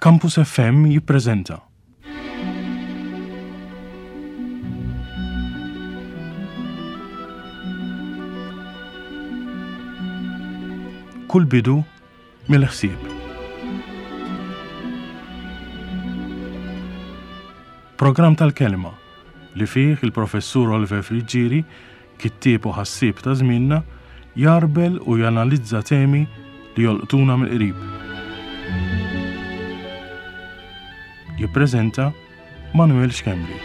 Campus FM jippreżenta. Kull bidu mill-ħsieb. Programm tal-kelma li fih il-professur Oliver Friġġieri, kittieb u ħassieb ta' żmienna, jarbel u janalizza temi li jolqtuna mill-qrib. Jippreżenta Manuel Xkembri.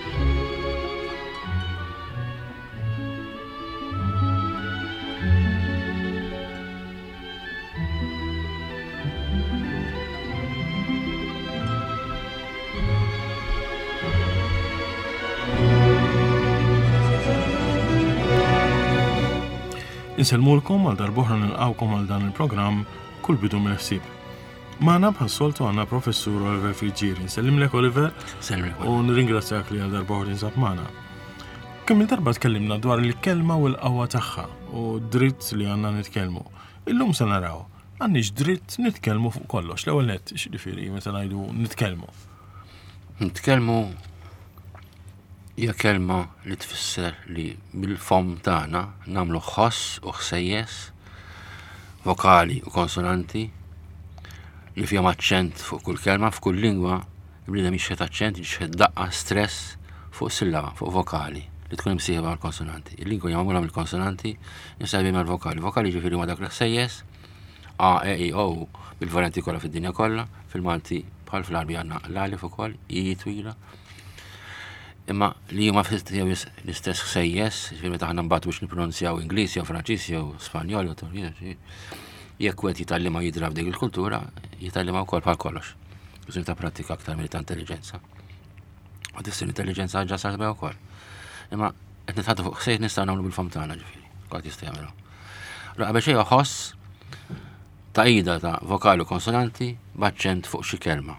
Inselmulkom għal darbohra nilqawkom għal dan il-programm Kull bidu mill-ħsieb. Magħna bħas-soltu għandna professur Oliver Friġġieri. Nsellimlek Oliver. Selmik. U nirringrazzjak li għal darbohra insab magħna. Kemm il-darba tkellimna dwar il-kelma u l-qawwa tagħha u dritt li għandna nitkellmu. Illum se naraw għandniex dritt nitkellmu fuq kollox. L-ewwel nett x'jiġifieri meta ngħidu nitkellmu. Nitkellmu hija kelma li tfisser li bil-fom tagħna nagħmlu ħoss u ħsejjes, vokali u konsonanti li fihom aċċent fuq kull kelma, f'kull lingwa il-bniedem jixħed aċċent, jixħed daqqa stress fuq sillaba, fuq vokali li tkun imsieħba mal-konsonanti. Il-lingwa hija magħmula mill-konsonanti, insejbi mal-vokali. Vokali ġifieri huma dak l-ħsejjes, A, E, I, O bil-varjanti kollha fid-dinja kollha, fil-Malti bħal fl-Arbi għandna l-alif ukoll, I twila. Imma li huma l-istess ħsejjes, ġifieri meta aħna mbagħad biex nippronunzjaw Ingliż jew Franċiż jew Spanjol jew jekk wieħed jitgħallima jidra f'dik il-kultura, jitgħallima wkoll bħal kollox. Bżonn ta' prattika aktar milli ta' intelligenza. U tissir intelligenza ġa saħsbha wkoll. Imma qed nitħaddu fuq ħsejjes nistgħu nagħmlu bil-fom tagħna ġifieri, kont jista' jagħmlu. Allura qabel xejn ħoss ta' ida ta' vokali u konsonanti b'aċċent fuq xi kelma.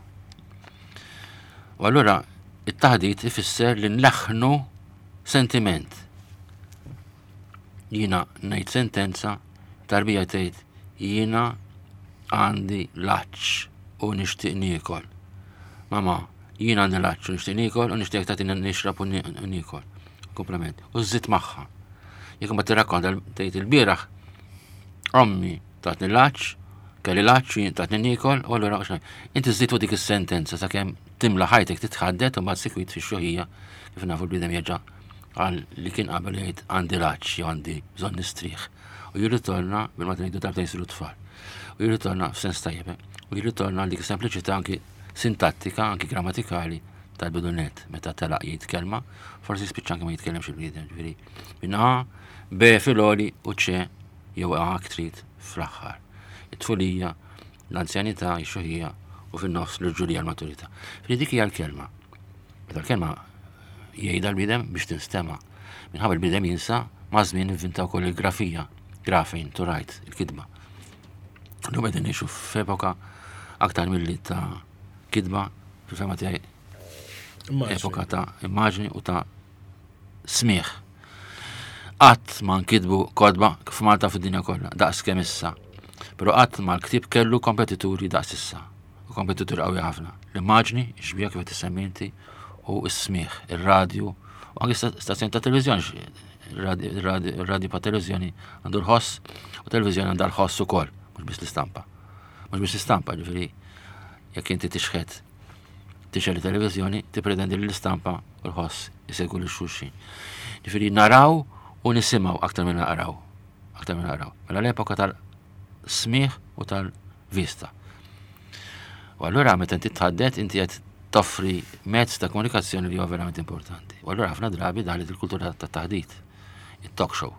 U allura it-taħdid ifisser li nleħħnu sentiment. Jiena ngħid sentenza, tarbija tgħid jiena għandi laċċ u nixtieq niekol. Mama, jiena għandi laċċ u nixtieq niekol u nixtieq tagħtina nixrab u niekol. Komplement. U żżid magħha. Jekk ma tirrakkonta tgħid il-bieraħ ommi tatni laċċ, kelli laċċ tatni niekol u allura inti żżid dik is-sentenza sakemm timla ħajtek titħaddet u mbagħad sikwit fix-xuħija kif nafu l-bniedem jerġa' għal li kien qabel jgħid għandi laċċ jew għandi bżonn nistrieħ. U jirritorna bil-ma ngħidu darbtejn isiru tfal. U jirritorna f'sens tajjeb. U jirritorna dik sempliċità anki sintattika, anki grammatikali tal-bidunet meta telaq jitkellma, forsi spiċċa anke ma jitkellemx il-bniedem, ġifieri. Minn A, B fil-għoli u C jew A trid fl-aħħar. It-tfulija, l-anzjanità, x-xuħija u fin-nofs l-ġurija l-maturità. Dik hija l-kelma. Meta l-kelma jgħidha l-bniedem biex tinstema'. Minħabba l-bniedem jinsa ma' żmien inventaw ukoll il-grafija, grafin, to write, il-kidba. Llum qegħdin ngħixu f'epoka aktar milli ta' kidba, fil-fema tiegħi epoka ta' immaġni u ta' smieħ. Qatt ma nkitbu kodba f'Malta fid-dinja kollha, daqs kemm issa. Però qatt ma l-ktieb kellu kompetituri daqs issa. U kompetituri qawwi ħafna. L-immaġni, xbija kif qed issemmi inti, u s-smieħ, ir-radju, u anke stazzjoni ta' televiżjoni, ir-radju pa' televiżjoni għandu l-ħoss u televiżjoni għandha l-ħoss ukoll, mhux biss l-istampa. Mhux biss l-istampa, ġifieri jekk inti tixħed tixel televiżjoni tippretendi li l-istampa u l-ħoss isegwu lil xulxin. Ġifieri naraw u nisimgħu aktar minn naqraw. Aktar minn naqraw. Mela l-epoka tal-smieħ u tal-vista. U allura meta inti tħaddet inti qed toffri mezz ta' komunikazzjoni li huwa verament importanti. U allura ħafna drabi daħlet il-kultura tat-taħdit, it-talk show,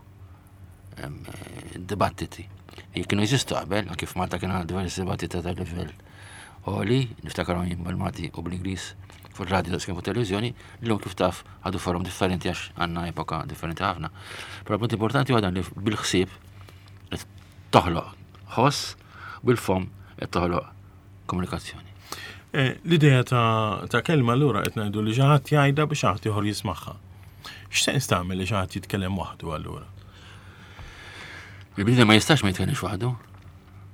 id-dibattiti. Kienu jeżistu qabel, anke f'Malta kien għandna diversi dibattiti ta' livell għoli, niftakarhom jimbalmati u bl-Ingliż fuq ir-radju kemm fuq televiżjoni, llum kif taf għadu forum differenti għax għandna epoka differenti ħafna. Però punt importanti huwa dan li bil-ħsieb qed toħloq ħoss bil-fom qed toħloq komunikazzjoni. L-idea ta' kelma allura qed ngħidu li xi ħadd jgħidha biex ħadd ieħor jismagħha. X'se nistagħmel li xi ħadd jitkellem waħdu allura? Il-bniedem ma jistax ma jitkellmx waħdu.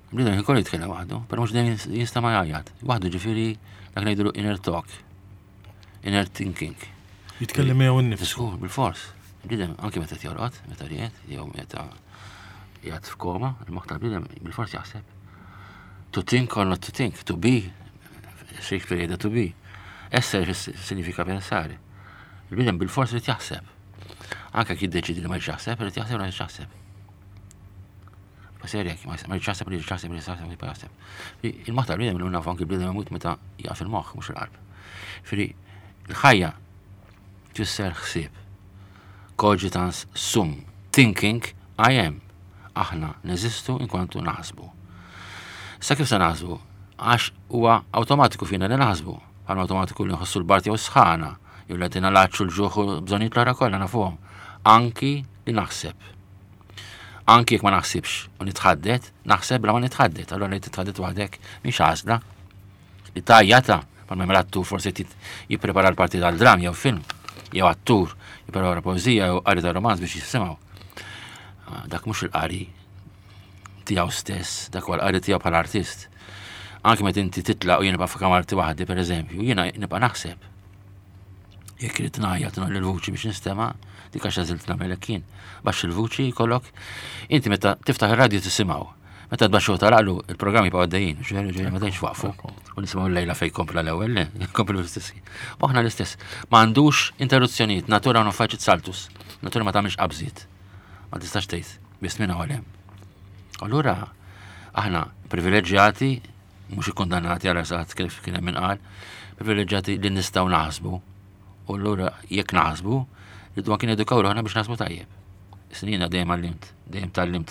Il-bniedem jkollu jitkellem waħdu, però mhux dejjem jista' ma jgħajjat. Waħdu ġifieri dak ngħidulu inner talk, inner thinking. Jitkellem jew innifsu. Skur, bil-fors. Il-bniedem anke meta jorqod, meta ried, jew meta jgħid f'koma, il-moħħ tal-bniedem bil-fors jaħseb. To think or not to think, to be, Shakespeare jgħidha to be. Essere significa pensare. Il-bniedem bil-fors irid jaħseb. Anke jekk jiddeċidi li ma jridx jaħseb, irid jaħseb u ma jridx jaħseb. Serjek, ma jridx jaħseb, li jridx jaħseb. Il-moħħ tal-bniedem li nafu anke il-bniedem imut meta jaqaf il-moħħ mhux il-qalb. Firri il-ħajja tfisser ħsieb. Cogitans sum, thinking I am. Aħna neżistu inkwantu naħsbu. Sa kif se naħsbu? Għax huwa awtomatiku fina li naħsbu. Għal awtomatiku li nħossu l-barti u sħana, jew li għatina laċċu l-ġuħu bżonijiet l-għara kollha nafuhom. Anki li naħseb. Anki jekk ma naħsibx u nitħaddet, naħseb bla ma nitħaddet. Allura li titħaddet waħdek mhix għażla. Li tajjata, bħal attur forsi jipprepara l-parti tal-dram jew film, jew attur jipprepara poeżija jew qari ta' romanz biex jisimgħu. Dak mhux il-qari tiegħu stess, dak huwa l-qari tiegħu bħala artist. Anke meta inti titlaq u jien nibqa' f'kamarti waħdi pereżempju, jiena nibqa' naħseb. Jekk irid ngħajjat nagħmel il-vuċi biex nistema', dik għax għażilt nagħmelek jien. Baxx il-vuċi jkollok, inti meta tiftaħ ir-radju tisimgħu. Meta tbaxxu taraqlu il-programmi pa' għaddejjin, ġeri ma dejx waqfu. U nisimgħu l-lejla fejn kompla l-ewwel, komplu l-istess. Aħna l-istess. M'għandux interruzzjonijiet, natura non faċit saltus. Natura ma tagħmilx qabżiet. Ma tistax tgħid biss minn hawn hemm. Allura aħna privileġġjati, mhux ikkundannati għal eżatt kif kien hemm inqal, privileġġjati li nistgħu naħsbu. U allura jekk naħsbu, rridu kien edukaw ruħna biex naħsbu tajjeb. Is-snin dejjem għallimt, dejjem tallimt.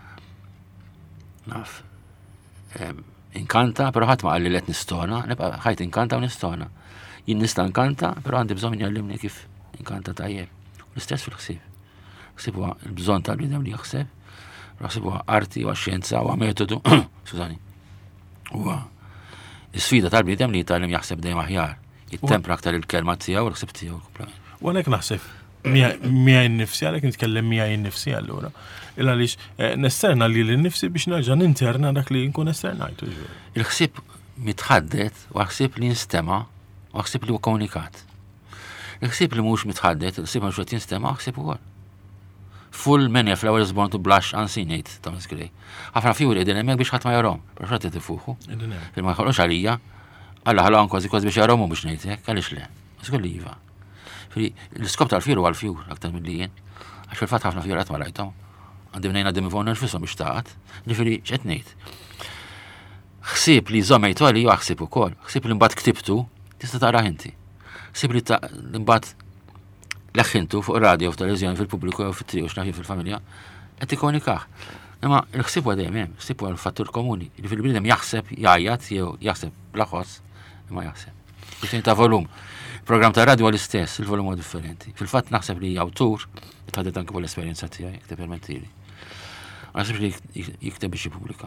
Naf. Inkanta, però ħadd ma qal li qed nistona, nibqa' ħajt inkanta u nistona. Jien nista' nkanta, però għandi bżonn min jgħallimni kif inkanta tajjeb. L-istess fil-ħsieb. Ħsieb huwa l-bżonn tal-bniedem li jaħseb, ħsieb huwa arti huwa xjenza huwa metodu, skużani. Huwa l-sfida tal-bniedem li jitgħallem jaħseb dejjem aħjar. Jittempra aktar il-kelma tiegħu u l-ħsieb tiegħu. U għalhekk naħseb mija n-nifsi, għalek nitkellem mija n-nifsi għallura. Illa lix nesterna li l-nifsi biex nerġa' ninterna dak li nkun esternajtu. Il-ħsieb mitħaddet u ħsieb li jinstema' u ħsieb li huwa komunikat. Il-ħsieb li mhux mitħaddet, il-ħsieb mhux qed jinstema' ħsieb ukoll. Full many of flowers born to blush unseen it, Thomas Gray. Ħafna figuri qegħdin hemmhekk biex ħadd ma jarahom, però x'qed tifuħu. Fil-ma jħolqux għalija, Alla ħalhom kważi biex jarahom biex ngħid hekk, għaliex le. Żgur li iva. L-iskop tal-fjur huwa l-fjur aktar milli jien. Għax fil-fatt ħafna fjur qatt ma rajthom. Għandi mnejn għaddim ifhom nirfisom biex taqgħod. Ġifieri x'qed ngħid. Ħsieb li żommejtu għali huwa ħsieb ukoll. Ħsieb li mbagħad ktibtu tista' taqrah inti. Ħsieb li mbagħad leħħintu fuq ir-radju u f'televiżjoni fil-pubbliku jew fit-triq u x'naf fil-familja qed ikkomunikah. Imma l-ħsieb huwa dejjem hemm, ħsieb huwa l-fattur komuni. Li fil-bniedem jaħseb jgħajjat jew jaħseb bl-aħħos imma jaħseb. Biex ta' volum. Program ta' radio l-istess, il-volum huwa differenti. Fil-fatt naħseb li awtur tħaddet anke fuq l-esperjenza tiegħi jekk tippermettili. Naħseb li jikteb biex jippubblika.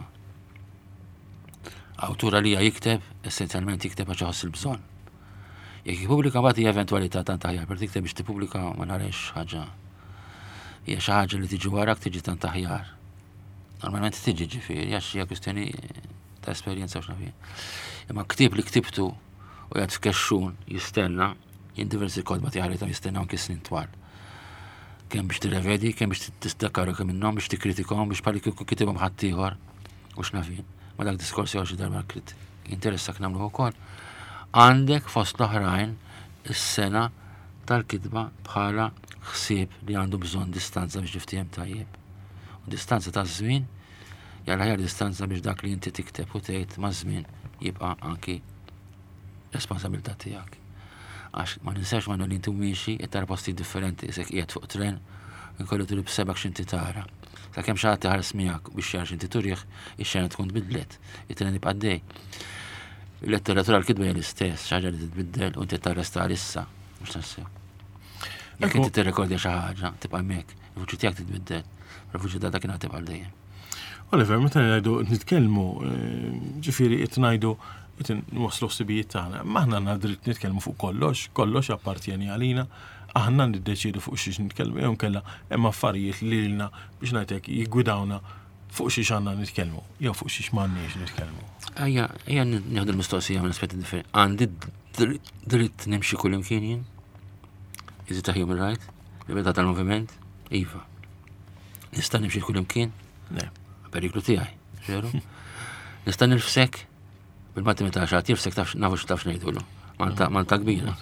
Awtur għalija jikteb, essenzjalment jikteb għax iħoss il-bżonn. Jekk jippubblika mbagħad hija eventwalità tant aħjar, per tikteb biex tippubblika ma narex ħaġa. Hija xi ħaġa li tiġi warak tiġi tant aħjar. Normalment tiġi ġifieri għax hija kwistjoni ta' esperjenza u x'nafien. Imma ktieb li ktibtu u jgħad f'kexxun jistenna, jien diversi kodba tiegħi jistenna anke snin twal. Kemm biex tirrevedi, kemm biex tistakkaru kemm minnhom biex tikkritikahom biex bħal kieku kitibhom ħadd ieħor u x'nafien. Ma dak diskorsi xi darba interessak nagħmluh ukoll. Għandek fost l-oħrajn is-sena tal-kitba bħala ħsieb li għandu bżonn distanza biex jiftiem tajjeb. U distanza ta' żmien jalla ħjar distanza biex dak li inti tikteb u tgħid ma' żmien jibqa' anki responsabilità tiegħek. Għax ma ninsax ma li inti miexi qed tara posti differenti isek qiegħed fuq tren inkollu turi b'sebak x'inti tara. Sakemm xi ħadd iħares miegħek biex jara x'inti turih, ix-xena tkun tbidlet, it-tren jibqa' għaddej. Il-letteratura l-kitba hija l-istess, xi ħaġa li titbiddel u inti tarresta issa, mhux tassew. Jekk inti tirrekordja xi ħaġa, tibqa' hemmhekk, il-vuċi tiegħek titbiddel, il-vuċi ta' dak tibqa' għaddejjem. Oliver, meta ngħidu nitkellmu, ġifieri qed ngħidu qed nwaslu ħsibijiet tagħna, maħna għandna dritt nitkellmu fuq kollox appartjeni għalina, aħna niddeċiedu fuq xiex nitkellmu jew kellha hemm affarijiet li lilna biex ngħidlek jiggwidawna fuq xiex għandna nitkellmu, jew fuq xiex m'għandniex nitkellmu. Ejja nieħdu l-mistoqsija minn aspetti differenti. Għandi dritt nimxi kull imkien jien? Is it a human right? Libertà tal-moviment? Iva. Nista' nimxi kull imkien? Le. Periklu tiegħi, ġeru? Nista' nifsek bil-mattimita xagħat jifsek nafu x'tafx ngħidulu. Malta kbira.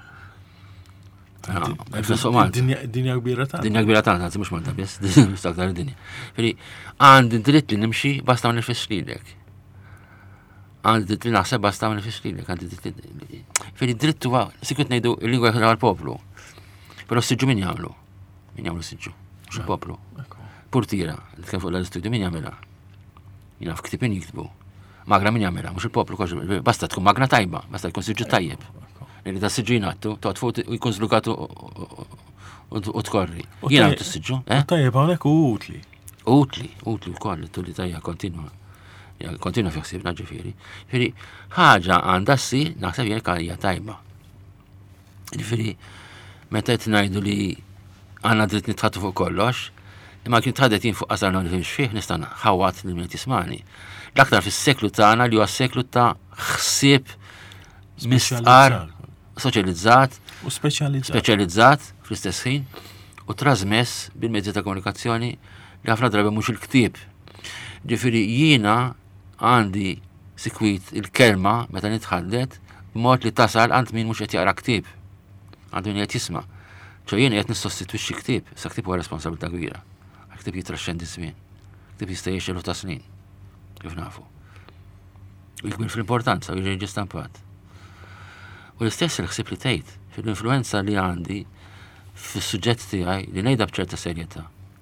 Dinja kbira tagħna. Dinja kbira tagħna, mhux Malta biss, aktar id-dinja. Ġifieri għandi dritt li nimxi basta ma nifis lilek. Għandi dritt li naħseb basta ma nifis lilek. Ġifieri dritt huwa sikwit ngħidu l-lingwa għall-poplu. Però s-siġġu min jagħmlu? Min jagħmlu s-siġġu? Mhux il-poplu. Portira, li kien fuq l-istudju min jagħmilha? Jina f'ktibin jiktbu. Magra min jagħmilha, mhux il-poplu kollha. Basta tkun magna tajba, basta tkun siġġu tajjeb. Li ta' s-siġġu jingħattu, toqgħod fuq u jkun żlugatu u tkorri. Jiena għamtu s-siġġu, Tajjeb hawnhekk utli. Utli wkoll li tulli tajja kontinwa. Kontinwa fi ħsiebna ġifieri. Ġifieri ħaġa għandha ssir naħseb jekk hija tajba. Ġifieri meta qed ngħidu li għandna dritt nitħattu fuq kollox, imma kien tħadet jien fuq qasar li fiex fih nista' ħawat li min tismani. L-aktar fis-seklu tagħna li huwa seklu ta' ħsieb mistqar, soċjalizzat u speċjalizzat fl-istess ħin u trasmess bil-mezzi ta' komunikazzjoni li ħafna drabi mhux il-ktieb. Ġifieri jiena għandi sikwit il-kelma meta nitħaddet b'mod li tasal għand min mhux qed jaqra ktieb. Għandu min qed jisma'. ċo jiena qed nissostitwixxi ktieb, sa ktieb huwa responsabilità kbira. Ktieb jitraxxendi żmien. Ktieb jista' jgħix ta' snin. Kif nafu. U jkbir fl-importanza u jiġi stampat. U l-istess il-ħsieb li tgħid fil-influenza li għandi fis-suġġett tiegħi li ngħidha b'ċerta serjetà.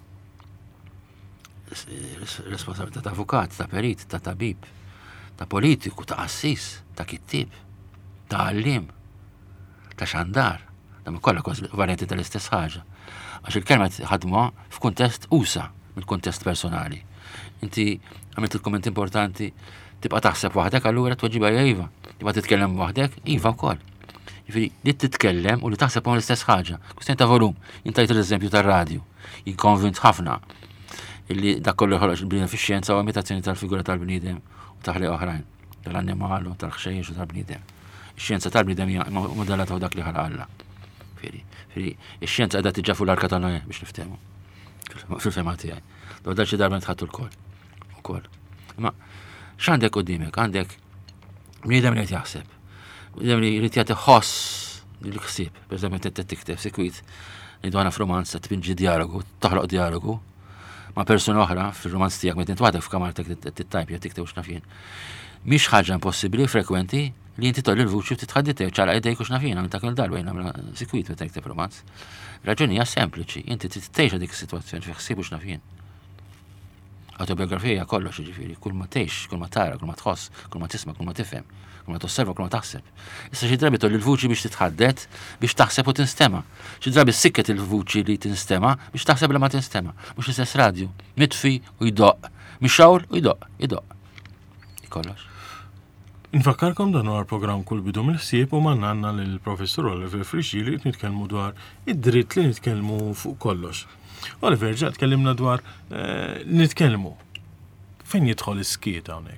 Responsabilità ta' avukat, ta' perit, ta' tabib, ta' politiku, ta' assis, ta' kittib, ta' għallim, ta' xandar, ta' kollha varjenti tal-istess ħaġa. Għax il-kelma ħadmuha f'kuntest usa mill-kuntest personali. Inti għamilt il-komment importanti tibqa' taħseb waħdek allura tweġiba iva. Tibqa' titkellem waħdek, iva wkoll. Jiġifieri li titkellem u li taħseb huwa l-istess ħaġa. Kwistjoni ta' volum. Intajt l-eżempju tar-radju. Jinkonvint ħafna illi dak kollu ħoloġ il-bniedem fix-xjenza u imitazzjoni tal-figura tal-bniedem u taħliq oħrajn, tal-annimal u tal-ħxejjex u tal-bniedem. Ix-xjenza tal-bniedem hija modellata fuq dak li ħalaq Alla. Ix-xjenza qiegħda tiġġa fuq l-arka ta' Noè biex niftehmu. Fil-fema tiegħi. Dwar xi darba nitħattu l-koll. Ukoll. Imma x'għandek quddiemek? Għandek bniedem li qed jaħseb. Bniedem li jrid jagħti ħoss l-ħsieb. Pereżempju inti tikteb sikwit li dwana f'romanza tbinġi dialogu, toħloq dialogu ma' persuna oħra fil-romanz tiegħek meta intwaħdek f'kamartek tittajpja tikteb x'naf jien. Mhix ħaġa impossibbli frekwenti li inti tolli l-vuċi u titħadditew ċara idejk u x'naf jien għamil dak il-darba jien nagħmel sikwit meta tikteb romanz. Raġuni hija sempliċi, inti tgħix dik is-sitwazzjoni fi ħsieb u x'naf jien. Autobiografija kollox jiġifieri, kull ma tgħix, kull ma tara, kull ma tħoss, kull ma tisma', kull ma tifhem, kull ma tosserva, kull ma taħseb. Issa xi drabi tolli l-vuċi biex titħaddet biex taħseb u tinstema'. Xi drabi sikket il-vuċi li tinstema' biex taħseb li ma tinstema'. Mhux istess radju, mitfi u jdoq, mixxawl u jdoq. Kollox. Nfakkarkom dan huwa programm kull bidu mill-ħsieb u manna għandna lill-Professur Oliver Frixi li nitkellmu dwar id-dritt li nitkellmu fuq kollox. Oliver, ġa tkellimna dwar nitkellmu. Fejn jidħol is-skiet hawnhekk?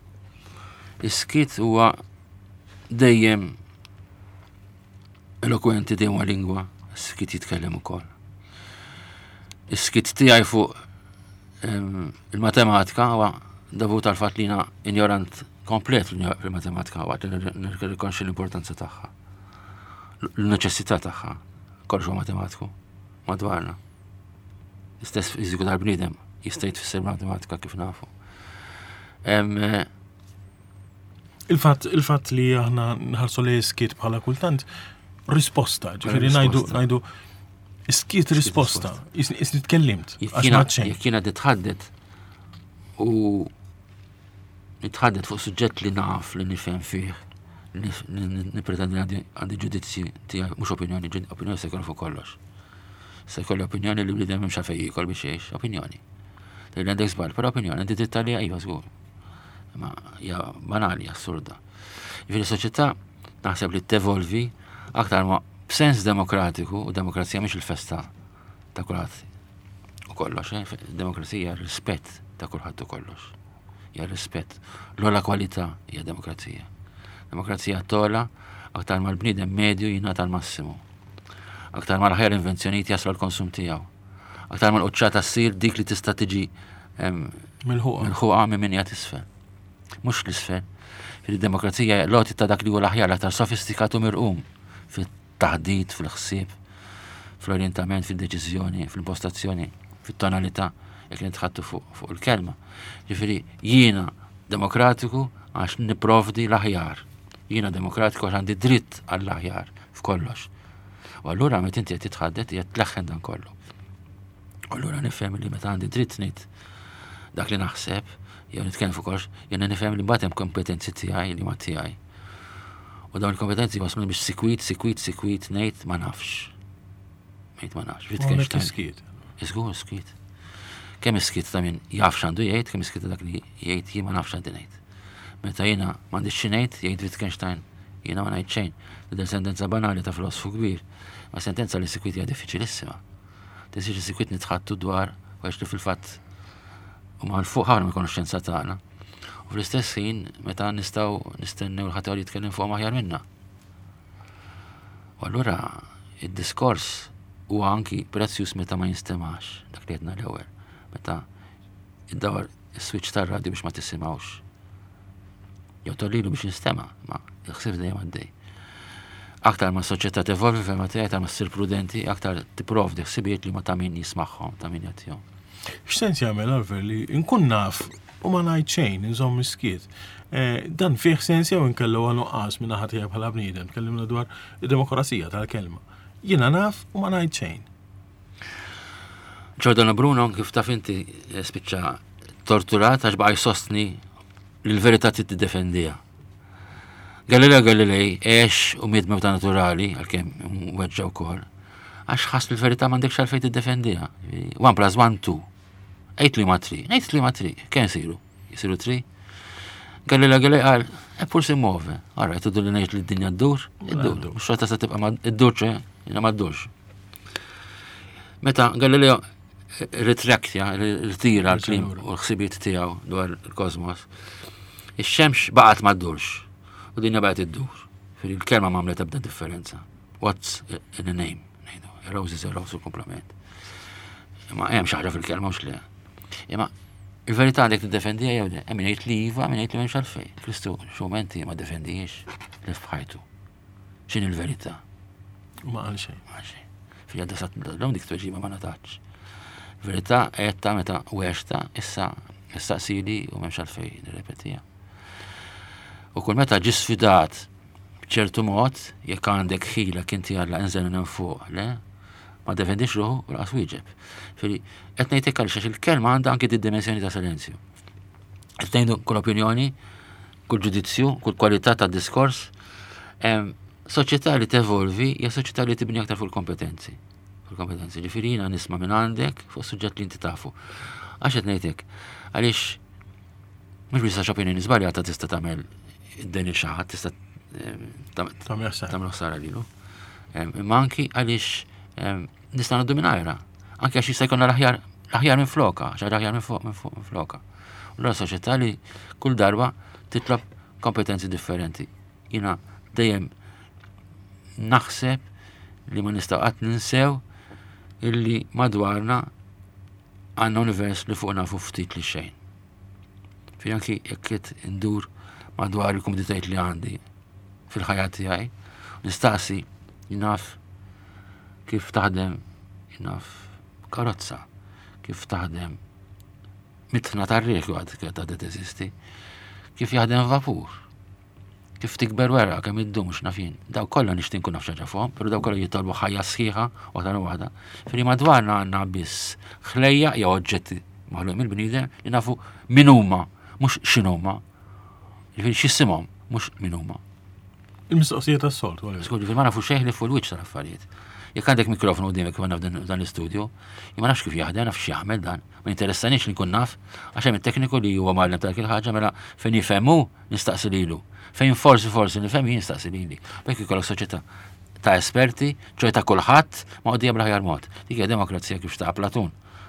Is-skiet huwa dejjem elokwenti dejjem lingwa, is-skiet jitkellem ukoll. Is-skiet tiegħi fuq il-matematika huwa dovut għal fatt li jiena ignorant komplet fil-matematika waqt li nirrikonxi l-importanza tagħha. L-neċessità tagħha. Kollox huwa matematiku madwarna. Istess fiżiku tal-bniedem jista' jitfisser matematika kif nafu. Il-fatt li aħna nħarsu li skiet bħala kultant risposta, ġifieri ngħidu skiet risposta, isni tkellimt. Jekk jiena titħaddet u nitħaddet fuq suġġett li naf li nifhem fih, nipretendi għandi ġudizzji tiegħi mhux opinjoni se jkun fuq kollox. Se jkolli opinjoni li bniedem hemm x'għalfejn jikol biex jgħix, opinjoni. Li għandek żball, però opinjoni għandi tittalija iva żgur. Ma hija banali, assurda. Jiġifieri soċjetà naħseb li tevolvi aktar ma b'sens demokratiku u demokrazija mhix il-festa ta' kulħadd. u kollox, demokrazija rispett ta' kulħadd u kollox. Hija rispett. L-ola kwalità hija demokrazija. Demokrazija tola aktar mal-bniedem medju jingħata l-massimu. Aktar mal-ħajr invenzjonijiet jaslu l-konsum tiegħu. Aktar mal-quċċata ssir dik li tista' tiġi milħuqa minn min jagħti isfel. Mhux l-isfel. Fil-demokrazija loti ta' dak li huwa l-aħjar aktar sofistikatu mirqum fit-taħdid, fil-ħsieb, fl-orientament, fil-deċiżjoni, fil-impostazzjoni, fit-tonalità jekk nitħattu fuq il-kelma. Ġifieri jiena demokratiku għax niprovdi l-aħjar. Jiena demokratiku għax għandi dritt għall-aħjar f'kollox. U allura meta inti qed titħaddet qed tleħħen dan kollu. U allura nifhem li meta għandi dritt ngħid dak li naħseb, jew nitkellem fuq kollox, jiena nifhem li mbagħad hemm kompetenzi tiegħi li ma tiegħi. U dawn il-kompetenzi waslu biex sikwit ngħid ma nafx. Ngħid ma nafx. Wittgenstein. Iżgur skit. Kemm iskit ta' min jaf x'għandu jgħid, kemm iskit ta' dak li jgħid jien ma nafx għandi ngħid. Meta jiena m'għandix xi ngħid, jgħid Wittgenstein, jiena ma ngħid xejn. Tidher sentenza banali ta' filosofu kbir, ma sentenza li sikwit hija diffiċilissima. Tisir sikwit nitħattu dwar għax li fil-fatt huma l-fuq ħafna mill-konoxxenza tagħna. U fl-istess ħin meta nistgħu nistennew l-ħadd jitkellem fuq aħjar minna. U allura id-diskors huwa anki prezzjuż meta ma jinstemax dak li qedna l-ewwel. Meta iddawar is-switch tar-radju biex ma tisimgħux. Jew tollilu biex jinstema', ma jaħsib dejjem għaddej. Aktar ma s-soċjetà tevolvi fema tiegħek aktar ma ssir prudenti, aktar tipprovdi ħsibijiet li ma ta' min jismagħhom, ta' min jagħtihom. X'sens jagħmel Oliver li nkun naf u ma ngħid xejn inżomm miskiet. Dan fih sens jew inkellu nuqqas minn naħa tiegħek bħala bniedem, tkellimna dwar id-demokrazija tal-kelma. Jiena naf u ma ngħid xejn. Giordano Bruno kif taf inti spiċċa torturat għax baqa' jsostni li l-verità tiddefendija. Galileo Galilei għex u miet mewta naturali għalkemm weġġa wkoll. Għax ħass li l-verità m'għandekx għalfejn tiddefendija. 1 + 1 2. 8 li ma 3. Ngħid 3 ma 3. Kemm isiru? Jisiru 3. Galileo Galilei qal, eppur si muove. Ara qed li ngħid li d-dinja ddur, iddur. Mhux xorta se tibqa' iddur jiena ma ddurx. Meta Galileo ritraktja, ritira l-klim u l-ħsibiet tiegħu dwar il-kosmos, ix-xemx baqgħet ma ddurx u dinja baqgħet iddur. Fil-kelma m'għamlet ebda differenza. What's in a name? Ngħidu, a rose is a rose u komplement. Imma hemm xi ħaġa fil-kelma mhux le. Imma il-verità għandek tiddefendija jew le, hemm min jgħid li iva, min jgħid li m'hemmx għalfejn. Kristu x'mumenti ma defendijiex li f'ħajtu. X'in il-verità? Ma qal xejn. Ma xejn. Fil-għadda sa l-għom dik tweġiba ma natax. Verità għetta meta weċta issa sili u memx għalfej nirrepetija. U kull meta ġi sfidat b'ċertu mod, jekk għandek ħila kinti għalla inżel minn fuq, le? Ma defendix ruħu u l-qas wieġeb. Fili, qed ngħidlek għaliex il-kelma għandha anke d-dimensjoni ta' silenzju. Qed ngħidu kull opinjoni, kull ġudizzju, kull kwalità ta' diskors, soċjetà li tevolvi hija soċjetà li tibni aktar fuq il-kompetenzi. Fil-kompetenzi. Ġifieri jiena nisma' minn għandek fuq suġġett li inti tafu. Għax qed ngħidlek, għaliex mhux biss opinjoni żbaljata tista' tagħmel id-den il-xi ħadd tista' tagħmel ħsara lilu. Imma anki għaliex nista' ngħaddu minn ajra. Anke għax jista' jkollna l-aħjar minn floka, għax l-aħjar minn floka. U l-soċjetà li kull darba titlob kompetenzi differenti. Jiena dejjem naħseb li ma nistgħu qatt ninsew illi madwarna għandna univers li fuq nafu ftit li xejn. Fi anki jekk indur madwar il-komoditajiet li għandi fil-ħajja tiegħi, nistaqsi jinaf kif taħdem jinaf karozza, kif taħdem mitħna tar-riek għad ta' teżisti, kif jaħdem vapur. Kif tikber wera kemm iddum mhux nafin. Daw kollha nixtieq nkun naf xi ħaġa fuqhom, però daw kollha jitolbu ħajja sħiħa waħda. Firri madwarna għandna biss ħlejja jew oġġetti maħluq mill-bniedem li nafu min huma, mhux x'inhuma. Jiġifieri x'issimhom, mhux min huma. Il-mistoqsija tas-soltu. Skudi, ma nafu xejn li fuq il-wiċċ tal-affarijiet. Jekk għandek mikrofonu qudiemek kif f'dan l-istudju, ma nafx kif jaħdem, naf x'jagħmel dan. Ma interessanix li nkun naf għax hemm it-tekniku li huwa magħlem ta' kull ħaġa mela fejn jifhmu nistaqsi lilu. Fejn forsi nifhem jien nistaqsi lili. Bekk ikollok soċjetà ta' esperti, ċoj ta' kulħadd ma' qudiem bl-aħjar mod. Dik hija demokrazija kif xtaq Platun.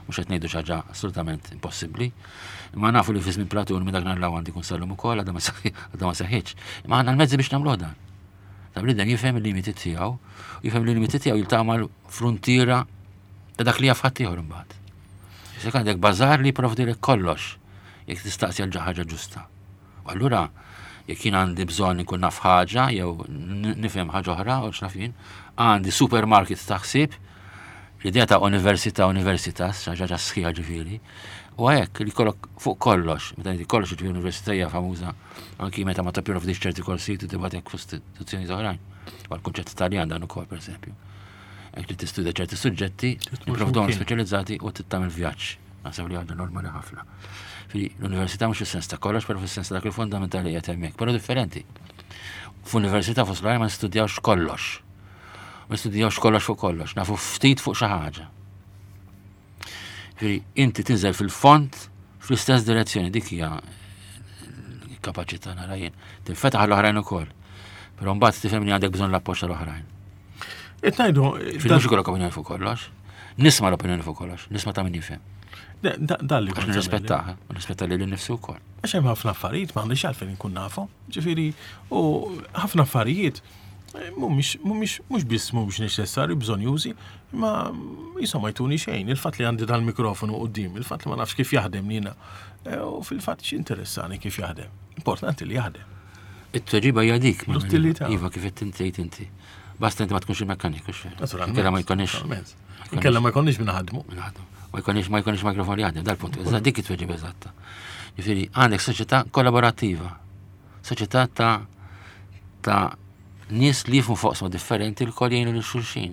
mhux qed ngħidu xi ħaġa assolutament impossibbli. Imma nafu li fi żmien Platun minn dak narlaw għandi jkun sallum ukoll għadha ma seħħitx. Imma għandna l-mezzi biex nagħmluh dan. Ta' bniedem jifhem il-limiti tiegħu, u jifhem il-limiti tiegħu jiltaqma' frontiera ta' dak li jaf ħadd ieħor imbagħad. Se għandek bażar li jipprovdilek kollox jekk tistaqsi għal ħaġa ġusta. U allura jekk jien għandi bżonn ikun naf ħaġa jew nifhem ħaġa oħra u x'naf jien, għandi supermarket ta' ħsieb, l-idea ta' università ħaġa sħiħa ġifieri. U hekk li jkollok fuq kollox, meta ngħid kollox ġifieri università hija famuża anki meta ma tapprovdix ċerti korsijiet u tibgħat hekk f'istituzzjoni oħrajn. Bħal kunċett Taljan dan ukoll pereżempju. Hekk li tistudja ċerti suġġetti, nipprovdhom speċjalizzati u tittamel vjaġġ. Naħseb li ħaġa normali ħafna. L-università mhux fis-sens ta' kollox, però fis-sens ta' dak il-fundamentali qed hemmhekk, però differenti. F'università fost l-għajn ma nistudjawx kollox. Ma nistudjawx kollox fuq kollox, nafu ftit fuq xi ħaġa. Inti tinżel fil-font fl-istess direzzjoni, dik hija kapaċità nara jien. Tinfetaħ l-oħrajn ukoll. Però mbagħad tifhem li għandek bżonn l-appoġġ tal-oħrajn. Qed ngħidu mhux ikollok opinjoni fuq kollox. Nisma' l-opinjoni fuq kollox, nisma' ta' min jifhem. Dalli għax nirrispettaha, nirrispetta li l-nifsi wkoll. Għax hemm ħafna affarijiet m'għandix għalfejn inkun nafu. Ġifieri, u ħafna affarijiet mhux biss mhumiex neċessarju bżonn jużi, imma jisom ma jtuni xejn. Il-fatt li għandi dal-mikrofonu quddiem, il-fatt li ma nafx kif jaħdem jiena, u fil-fatt x'interessani kif jaħdem. Importanti li jaħdem. It-tweġiba hija dik. L-uttilità. Iva kif qed inti. Basta inti ma tkunx il-mekkaniku x'fejn. Naturalment. Ma jkunx. Inkella ma jkollniex min naħdmu. Ma jkunx mikrofon li jaħdem, dal-punt. Dik it-tweġiba eżatta. Jiġifieri għandek soċjetà kollaborattiva. Soċjetà ta' nies li jifhmu foqsma differenti l-kol jgħinu lil-xulxin.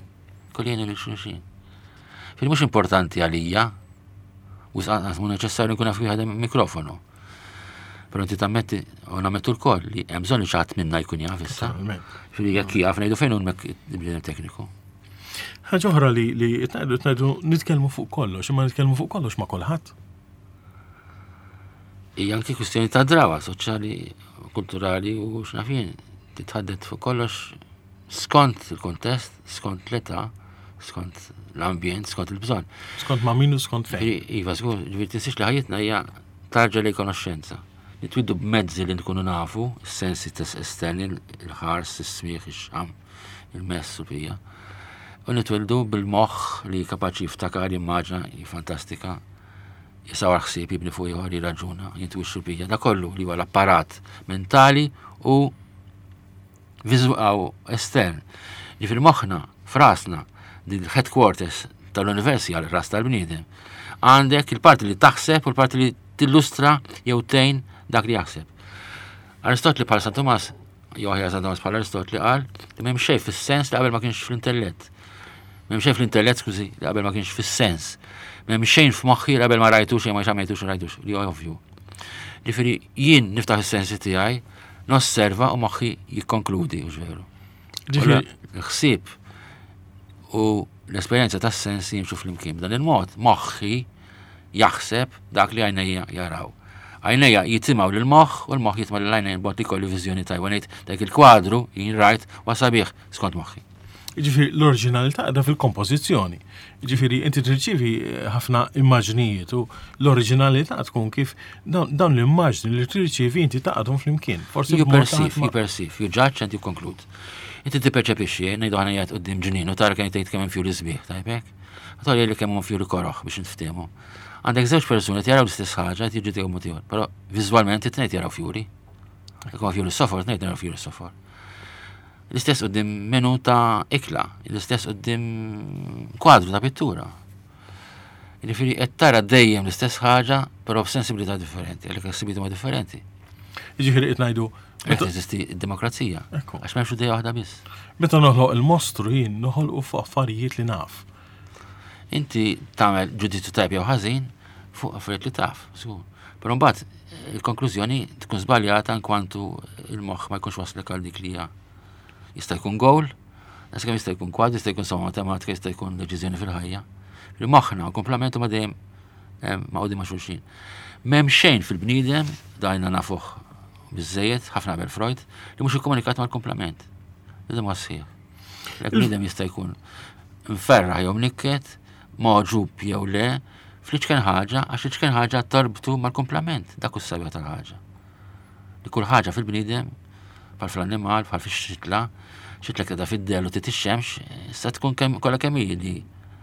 Mhux importanti għalija, u mhu neċessarju nkun naf kif jaħdem mikrofonu. Però inti tammetti u nammettu l-koll li hemm bżonn li xi ħadd minna jkun jaf issa. Jekk jaf ngħidu fejn hu l tekniku. Ħaġa oħra li tnajdu nitkellmu fuq kollox, imma nitkellmu fuq kollox ma' kulħadd. Hija anke kwistjoni ta' drawa soċjali, kulturali u x'naf jien. Titħaddet fuq kollox skont il-kontest, skont l-età, skont l-ambjent, skont il-bżonn. Skont ma' minnu skont fejn. Iva, żgur, ġifieri tinsiex li ħajjitna hija tarġa' lejn konoxxenza. Nitwiddu b'mezzi li nkunu nafu, s-sensi esterni, il-ħars, is-smieħ, ix-xam, il-mess u bija. U nitwildu bil-moħħ li kapaċi jiftakar, jimmaġna, fantastika, jisawar ħsieb, jibni fuq ieħor, jirraġuna, jintwixxu bija. Da kollu li huwa l-apparat mentali u estern. Ġifieri moħħna, frasna, il-headquarters tal-universi għal ras tal-bniedem, għandek il-parti li taħseb u l-parti li tillustra jew tgħin dak li jaħseb. Aristotli bħal San Tomas, jew aħjar San Tomas bħal Aristotli qal li m'hemm xejn fis-sens li qabel ma kienx fl-intellett. M'hemm xejn fl-intellett, skużi, li qabel ma kienx fis-sens. M'hemm xejn f'moħħi li qabel ma rajtux jew ma xamejtux u rajtux, li ovvju. Ġifieri jien niftaħ is-sensi tiegħi, nosserva u moħħi jikkonkludi, u veru. L-ħsieb u l-esperjenza tas-sensi jimxu fl-imkien. Dan il-mod moħħi jaħseb dak li għajnejja jaraw. Għajnejja jitimaw l-moħħ u l-moħħ jitma l-għajnejja bot li kollu viżjoni tajba ngħid dak il-kwadru jien rajt wasabiħ skont moħħi. Jiġifieri l-oriġinalità għadha fil-kompożizzjoni. Jiġifieri inti tirċievi ħafna immaġnijiet u l-oriġinalità tkun kif dawn l-immaġni li tirċievi inti taqgħadhom flimkien. Forsi you perceive, you judge and you conclude. Inti tipperċepixxi, ngħidu ħana jgħid quddiem ġnien u tara kien tgħid kemm hemm fjuri sbieħ, tajbek? Għatolli li kemm hemm fjuri koroħ biex niftiehmu. Għandek żewġ persuni qed jaraw l-istess ħaġa qed jiġu tiegħu mod ieħor, però viżwalment it-tnejn jaraw fjuri. Jekk ma fjuri sofor, tnejn jaraw fjuri sofor. L-istess quddiem menu ta' ikla, l-istess quddiem kwadru ta' pittura. Jiġifieri qed tara dejjem l-istess ħaġa, però b'sensibilità differenti, għalhekk ħsibiet huma differenti. Jiġifieri qed ngħidu qed teżisti d-demokrazija. Għax m'hemmx idea waħda biss. Meta noħloq il-mostru jien noħolqu fuq affarijiet li naf. Inti tagħmel ġudizzju tajb jew ħażin fuq affarijiet li taf, żgur. Però mbagħad il-konklużjoni tkun żbaljata inkwantu il-moħħ ma jkunx waslek għal dik li hija. Jista' jkun gowl, kemm jista' jkun kwadru, jista' jkun somma matematika, jista' jkun deċiżjoni fil-ħajja. Il-moħħna u komplementu ma dejjem maqgħudin ma' xulxin. M'hemm xejn fil-bniedem dajna nafuh biżejjed ħafna qabel Freud li mhux ikkomunikat mal-komplement. Iżda ma sħiħ. Il-bniedem jista' jkun mferraħ jew mnikket, moġub jew le, fl-iċken ħaġa, għax iċken ħaġa torbtu mal-komplament, dak us-sabja tal-ħaġa. Li kull ħaġa fil-bniedem, bħal fl-annimal, bħal fix-xitla, xitla keda fid-dellu titixxemx, sa tkun kollha kemm li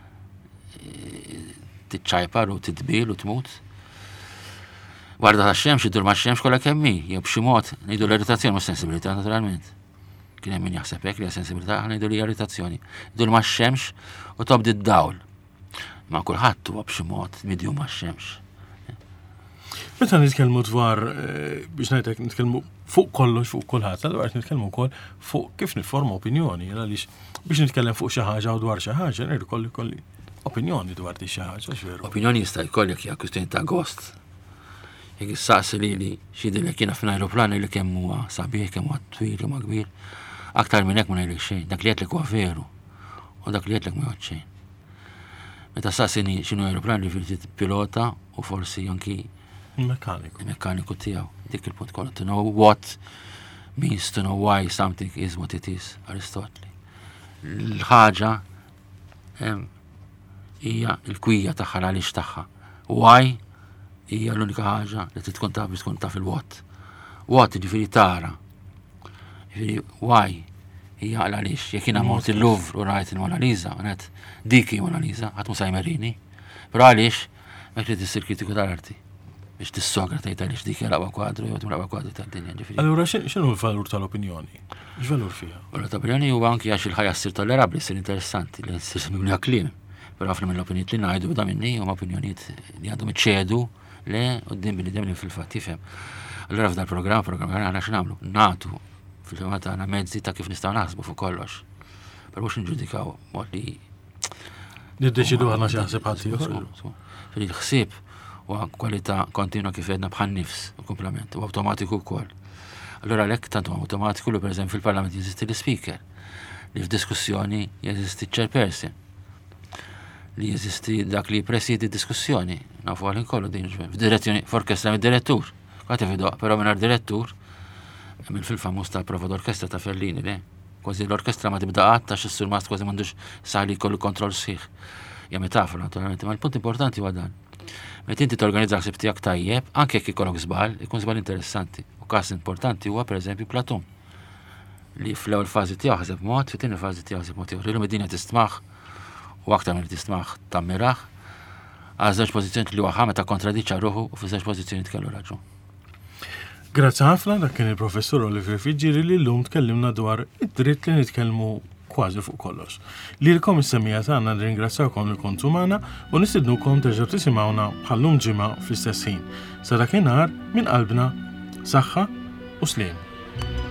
titċajpar u titbil u tmut. Warda tax-xemx, iddur max-xemx kollha kemm jew b'xi mod ngħidu l-irritazzjoni mhux sensibilità naturalment. Kien hemm min jaħseb hekk li hija sensibilità, ngħidu li hija irritazzjoni. Iddur max-xemx u tobdi d-dawl. Ma kulħadd huwa b'xi mod midjum max-xemx. Meta nitkellmu dwar biex ngħidlek nitkellmu fuq kollox fuq kulħadd, dwar nitkellmu wkoll fuq kif nifforma opinjoni, għaliex biex nitkellem fuq xi ħaġa u dwar xi ħaġa nrid kolli opinjoni dwar di xi ħaġa x'veru. Opinjoni jista' jkollek hija kwistjoni ta' gost. Jekk issaqsi lili x'jidhirlek jiena f'ajruplan li kemm huwa sabiħ, kemm huwa twil ma kbir, aktar minn hekk ma ngħidlek xejn, dak li qedlek huwa veru u dak li qedlek ma jgħod xejn. Meta saqsini x'inhu ajruplan li fil pilota u forsi anki il-mekkaniku tiegħu. Dik il-punt kollu. To know what means to know why something is what it is. Aristotli. L-ħaġa hija l-kwija tagħha għaliex tagħha. Why hija l-unika ħaġa li tkun taf biex tkun taf il-what. What jiġifieri tara. Jiġifieri why hija għaliex. Jekk jiena mort il-Louvre u rajt il-Mona Lisa, għanet dik hija Mona Lisa, ħadd mhux sajmerini. Però għaliex ma trid issir kritiku tal-arti. Biex tissogra tgħid għaliex dik raqwa kwadru jew timraqwa kwadru tad-dinja ġifieri. Allura x'inhu l-valur tal-opinjoni? X'valur fiha? Valur tal-opinjoni huwa anke għax il-ħajja ssir tollerabbli, ssir interessanti, li ssir mimlija kliem. Però ħafna mill-opinjonijiet li ngħidu da minni huma opinjonijiet li għandhom iċċedu le quddiem bniedem li fil-fatt tifhem. Allura f'dan programm aħna x'nagħmlu? Nagħtu fil-fema tagħna mezzi ta' kif nistgħu naħsbu fuq kollox. Però mhux niġġudikaw mod li niddeċidu aħna xi ħsieb ħadd ieħor. Fil-ħsieb u kwalità kontinua kif edna bħal nifs u komplement u awtomatiku wkoll. Allura lek tant awtomatiku li pereżempju fil-Parlament jeżisti l-speaker, li f'diskussjoni jeżisti chairperson, li jeżisti dak li jpresidi diskussjoni. Nafu għalin kollu din f'direzzjoni f'orkestra mid-direttur. Għati fidoq, però mingħajr direttur, hemm fil-famuż tal-prova d'orkestra ta' Fellini le. Kważi l-orkestra ma tibda qatt għax is-sur Mast kważi m'għandux sali jkollu kontroll sħiħ. Hija metafora naturalment, ma l-punt importanti huwa dan. Meta inti torganizza ħsieb tiegħek tajjeb, anke jekk ikollok żball, ikun żball interessanti. U każ importanti huwa pereżempju Platon. Li fl-ewwel fażi tiegħu ħaseb mod, fit-tieni fażi tiegħu ħaseb mod ieħor. Illum id-dinja tistmaħ u aktar milli tistmaħ tammiraħ għal żewġ pożizzjonijiet li waħa meta kontradiċċa ruħu u fi żewġ pożizzjonijiet kellu raġun. Grazzi ħafna dak kien il-professur Olivier Fiġġieri li llum tkellimna dwar id-dritt li nitkellmu kważi fuq kollox. Lilkom is-semmija tagħna nirringrazzjawkom li kontu magħna u nistidnukom terġgħu tisimgħuna bħallum ġimgħa fl-istess ħin. Sa dakinhar minn qalbna saħħa u sliem.